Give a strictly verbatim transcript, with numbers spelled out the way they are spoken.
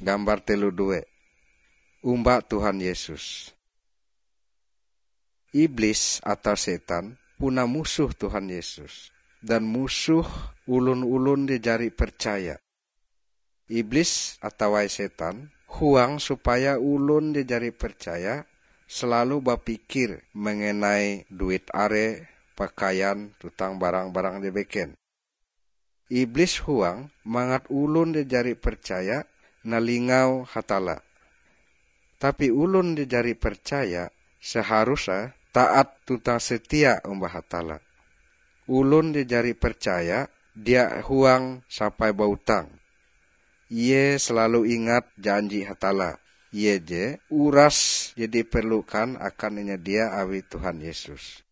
Gambar telu due. Umba Tuhan Yesus. Iblis atau setan puna musuh Tuhan Yesus. Dan musuh ulun-ulun di jari percaya. Iblis atau setan huang supaya ulun di jari percaya selalu berpikir mengenai duit are, pakaian, tutang barang-barang dibeken. Iblis huang mangat ulun di jari percaya nalingau hatala. Tapi ulun di jari percaya seharusnya taat tutang setia umbah hatala. Ulun di jari percaya dia huang sampai bautang. Ie selalu ingat janji hatala. Ie je uras jadi perlukan akan dia awi Tuhan Yesus.